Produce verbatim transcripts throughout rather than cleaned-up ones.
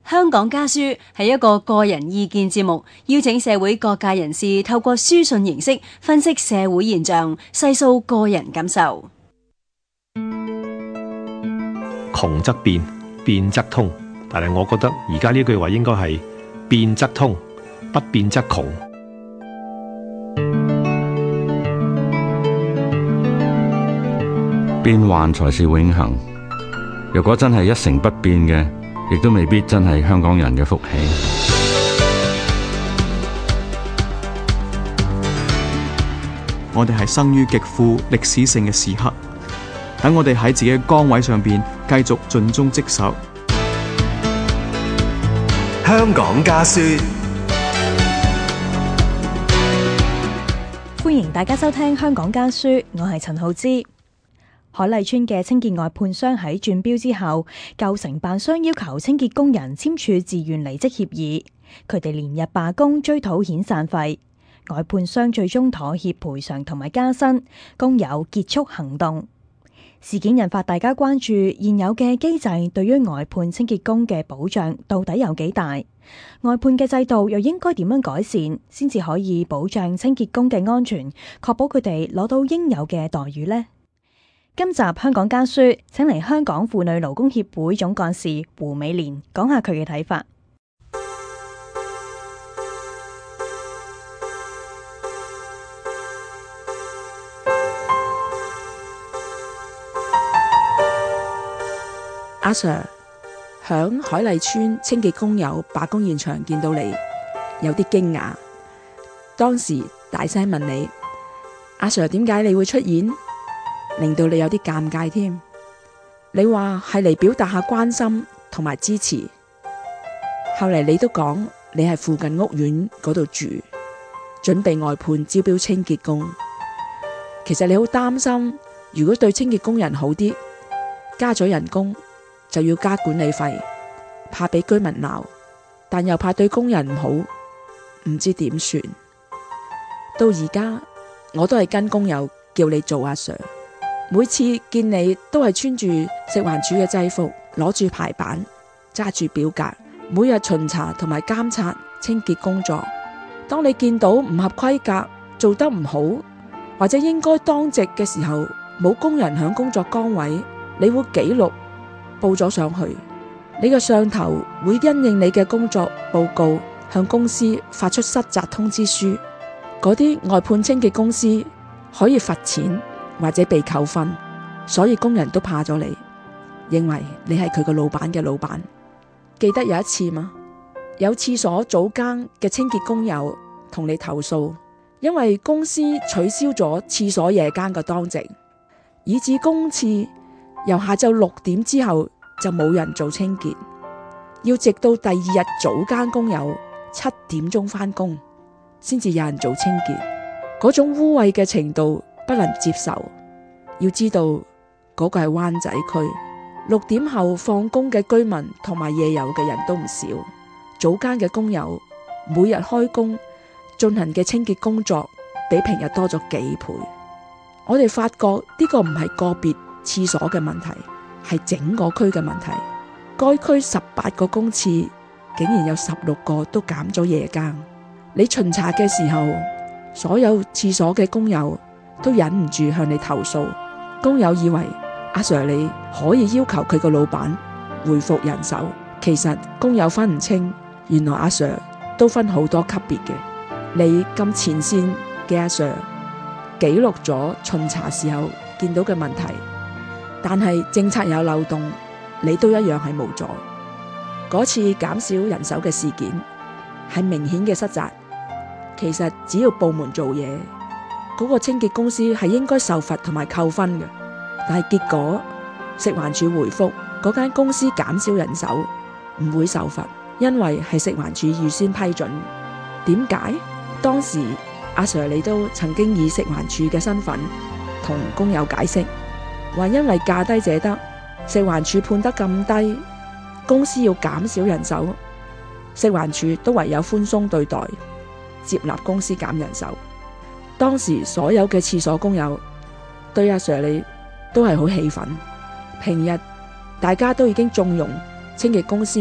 香港家書係一個個人意見節目，邀請社會各界人士透過書信形式分析社會現象，細數個人感受。 窮則變，變則通，但係我覺得而家呢句話應該係變則通，不變則窮。 變幻才是永恆。若果真係一成不變嘅，亦都未必真係香港人嘅福氣。 我哋係生於極富歷史性嘅時刻，等我哋喺自己嘅崗位上邊繼續盡忠職守。 香港家書， 歡迎大家收聽香港家書，我係陳浩之。海麗邨嘅清潔外判商喺轉標之後，舊承辦商要求清潔工人簽署自願離職協議，佢哋連日罷工追討遣散費，外判商最終妥協賠償同埋加薪，工友結束行動。事件引發大家關注現有嘅機制對於外判清潔工嘅保障到底有幾大？外判嘅制度又應該點樣改善，先至可以保障清潔工嘅安全，確保佢哋攞到應有嘅待遇呢？今集香港家書請嚟香港婦女勞工協會總幹事胡美蓮講下佢嘅睇法。 阿 Sir， 響海麗邨清潔工友罷工現場見到你，有啲驚訝。當時大聲問你，阿 Sir 點解你會出現？令到你有啲尷尬添。你話係嚟表達下關心同埋支持。後嚟你都講你係附近屋苑嗰度住，準備外判招標清潔工。其實你好擔心，如果對清潔工人好啲，加咗人工就要加管理費，怕俾居民鬧，但又怕對工人唔好，唔知點算。到而家我都係跟工友叫你做阿 Sir。每次見你都係穿住食環署嘅制服，攞住排版，揸住表格，每日巡查同埋監察清潔工作。當你見到唔合規格，做得唔好，或者應該當值嘅時候，冇工人響工作崗位，你會記錄報咗上去。你嘅上頭會因應你嘅工作報告，向公司發出失責通知書。嗰啲外判清潔公司可以罰錢或者被扣分，所以工人都怕咗你，認為你係佢個老闆嘅老闆。記得有一次嘛，有廁所早更嘅清潔工友同你投訴，因為公司取消咗廁所夜更嘅當值，以致公廁由下晝六點之後就冇人做清潔，要直到第二日早更工友七點鐘返工，先至有人做清潔。嗰種污穢嘅程度不能接受。要知道嗰個係灣仔區，六點後放工嘅居民同埋夜遊嘅人都唔少，早更嘅工友每日開工進行嘅清潔工作比平日多咗幾倍。我哋發覺呢個唔係個別廁所嘅問題，係整個區嘅問題。該區十八個公廁竟然有十六個都減咗夜更。你巡查嘅時候，所有廁所嘅工友都忍唔住向你投訴。工友以為阿 Sir 你可以要求佢個老闆回復人手，其實工友分唔清，原來阿 Sir 都分好多級別嘅。你咁前線嘅阿 Sir 記錄咗巡查時候見到嘅問題，但係政策有漏洞，你都一樣係無助。嗰次減少人手嘅事件係明顯嘅失責。其實只要部門做嘢，嗰個清潔公司係應該受罰同埋扣分嘅，但係結果食環署回覆嗰間公司減少人手唔會受罰，因為係食環署預先批准。點解？當時阿 Sir 你都曾經以食環署嘅身份同工友解釋，話因為價低者得，食環署判得咁低，公司要減少人手，食環署都唯有寬鬆對待，接納公司減人手。當時所有嘅廁所工友對阿 Sir 你都係好氣憤，平日大家都已經縱容清潔公司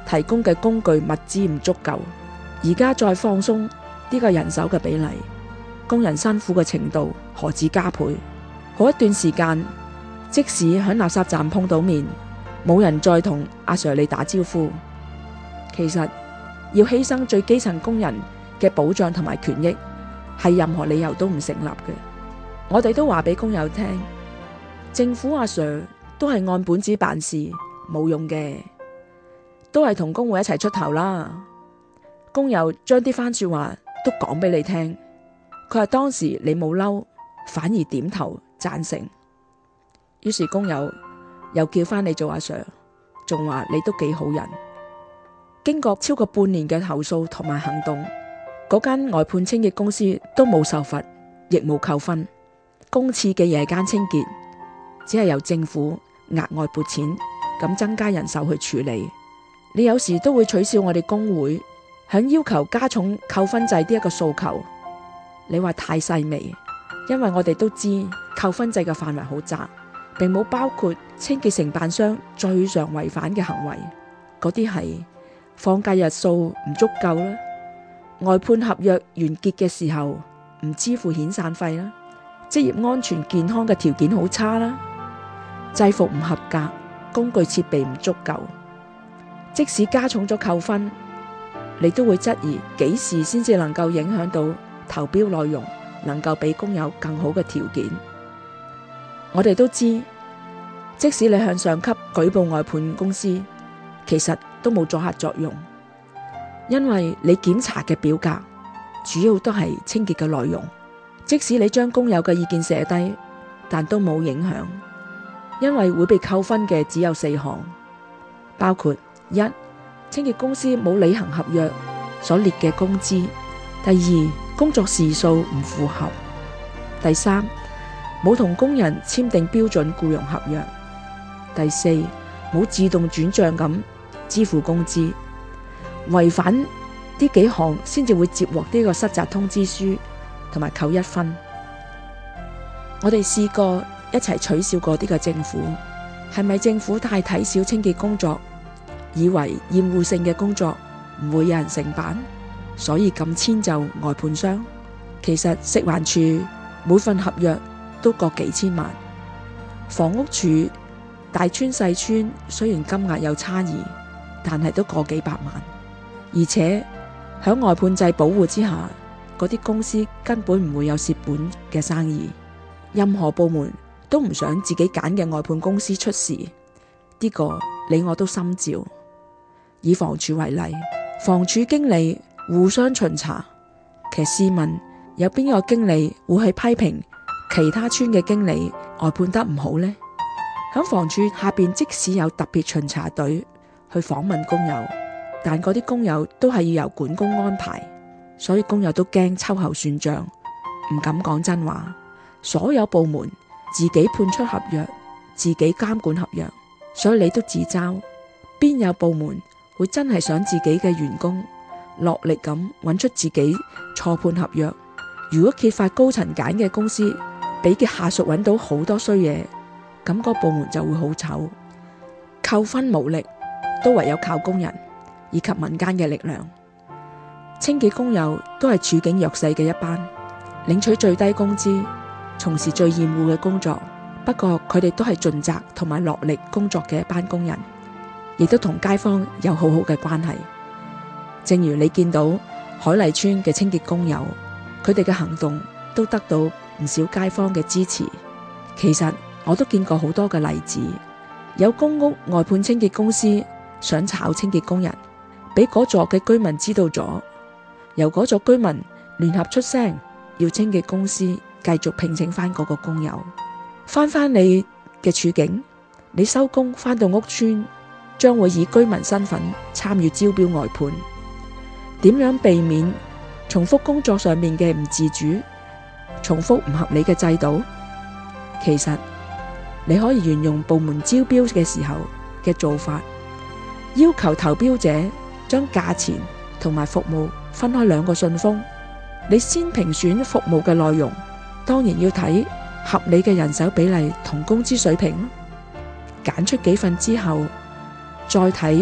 提供嘅工具物資唔足夠，而家再放鬆呢個人手嘅比例，工人辛苦嘅程度何止加倍。好一段時間，即使喺垃圾站碰到面，冇人再同阿 Sir 你打招呼。其實要犧牲最基層工人嘅保障同埋權益，係任何理由都唔成立嘅。我哋都話俾工友聽，政府阿 Sir 都係按本子辦事，冇用嘅，都係同工會一齊出頭啦。工友將啲番說話都講俾你聽，佢話當時你冇嬲，反而點頭贊成。於是工友又叫翻你做阿 Sir， 仲話你都幾好人。經過超過半年嘅投訴同埋行動，嗰間外判清潔公司都冇受罰，亦冇扣分。公廁嘅夜間清潔只係由政府額外撥錢咁增加人手去處理。你有時都會取笑我哋工會響要求加重扣分制呢一個訴求，你話太細微，因為我哋都知扣分制嘅範圍好窄，並冇包括清潔承辦商最常違反嘅行為，嗰啲係放假日數唔足夠啦，外判合約完結嘅時候唔支付遣散費啦，職業安全健康嘅條件好差啦，制服唔合格，工具設備唔足夠。即使加重咗扣分，你都會質疑幾時先至能夠影響到投標內容，能夠俾工友更好嘅條件。我哋都知，即使你向上級舉報外判公司，其實都冇阻嚇作用，因為你檢查嘅表格主要都係清潔嘅內容。即使你將工友嘅意見寫低，但都冇影響，因為會被扣分嘅只有四項，包括一、清潔公司冇履行合約所列嘅工資；第二，工作時數唔符合；第三，冇同工人簽訂標準僱傭合約；第四，冇自動轉賬咁支付工資。違反呢幾項先至會接獲呢個失責通知書同埋扣一分。我哋試過一齊取笑過呢個政府，係咪政府太睇小清潔工作，以為厭惡性嘅工作唔會有人承辦，所以咁遷就外判商？其實食環署每份合約都各幾千萬，房屋署大村細村雖然金額有差異，但係都過幾百萬。而且喺外判制保護之下，嗰啲公司根本唔會有蝕本嘅生意。任何部門都唔想自己揀嘅外判公司出事，呢個你我都心照。以房署為例，房署經理互相巡查，其實試問有邊個經理會去批評其他村嘅經理外判得唔好呢？喺房署下邊，即使有特別巡查隊去訪問工友，但嗰啲工友都係要由管工安排，所以工友都驚秋後算賬，唔敢講真話。所有部門自己判出合約，自己監管合約，所以你都自嘲，邊有部門會真係想自己嘅員工落力咁揾出自己錯判合約？如果揭發高層揀嘅公司俾嘅下屬揾到好多衰嘢，咁個部門就會好醜。扣分無力，都唯有靠工人以及民間嘅力量。清潔工友都係處境弱勢嘅一班，領取最低工資，從事最厭惡嘅工作，不過佢哋都係盡責同埋落力工作嘅一班工人，亦都同街坊有好好嘅關係。正如你見到海麗村嘅清潔工友，佢哋嘅行動都得到唔少街坊嘅支持。其實我都見過好多嘅例子，有公屋外判清潔公司想炒清潔工人，俾嗰座嘅居民知道咗，由嗰座居民聯合出聲，要清潔公司繼續聘請翻嗰個工友。翻翻你嘅處境，你收工翻到屋村，將會以居民身份參與招標外判。點樣避免重複工作上面嘅唔自主、重複唔合理嘅制度？其實你可以沿用部門招標嘅時候嘅做法，要求投標者將價錢同埋服務分開兩個信封。你先評選服務嘅內容，當然要睇合理嘅人手比例同工資水平。揀出幾份之後，再睇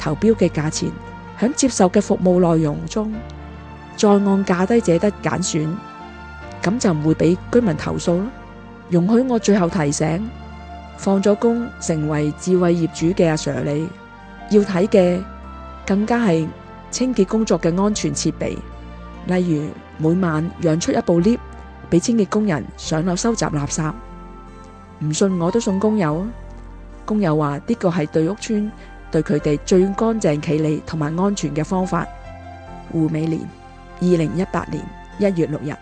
投標嘅價錢，響接受嘅服務內容中，再按價低者得揀選，咁就唔會俾居民投訴咯。容許我最後提醒，放咗工成為智慧業主嘅阿 Sir 你，要睇嘅更加係清潔工作嘅安全設備，例如每晚讓出一部 lift 俾清潔工人上樓收集垃圾。唔信我都送工友啊！工友話呢個係對屋邨對佢哋最乾淨企理同埋安全嘅方法。胡美蓮，二零一八年一月六日。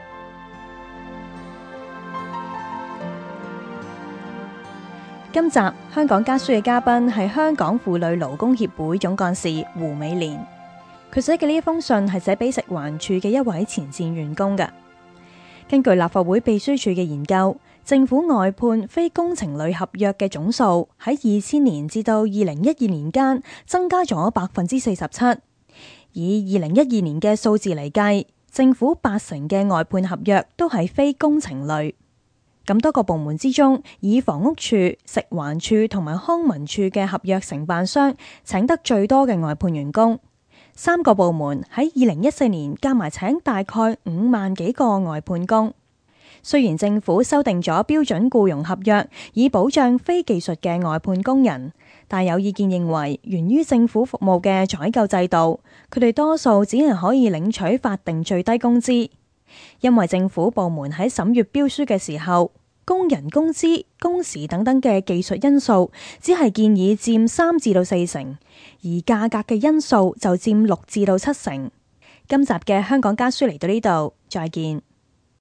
今集香港家書嘅嘉賓係香港婦女勞工協會總幹事胡美蓮。佢寫嘅呢一封信係寫俾食環署嘅一位前線員工嘅。根據立法會秘書處嘅研究，政府外判非工程類合約嘅總數喺二千年至到二零一二年間增加咗百分之四十七。以二零一二年嘅數字嚟計，政府八成嘅外判合約都係非工程類。咁多個部門之中，以房屋署、食環署同埋康文署嘅合約承辦商請得最多嘅外判員工。三個部門喺二零一四年加埋請大概五萬幾個外判工。雖然政府修訂咗標準僱傭合約，以保障非技術嘅外判工人，但有意見認為，源於政府服務嘅採購制度，佢哋多數只係可以領取法定最低工資。因為政府部門喺審閱標書嘅時候，工人工資、工時等等嘅技術因素，只係建議佔三至到四成，而價格嘅因素就佔六至到七成。今集嘅香港家書嚟到呢度，再見。